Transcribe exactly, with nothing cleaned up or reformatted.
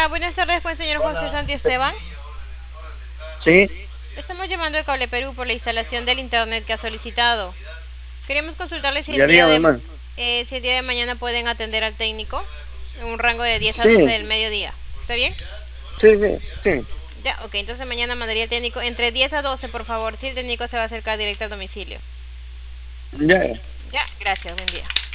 buenas tardes con el señor José Santi Esteban. Sí, Estamos llamando de Cable Perú por la instalación del internet que ha solicitado. Queremos consultarle si el ya día dígame, de man. eh, si el día de mañana pueden atender al técnico en un rango de diez a doce Sí, del mediodía. ¿Está bien? sí, sí, sí. Ya, ok, entonces mañana mandaría el técnico entre diez a doce, por favor, si el técnico se va a acercar directo al domicilio. Ya. Ya, gracias, buen día.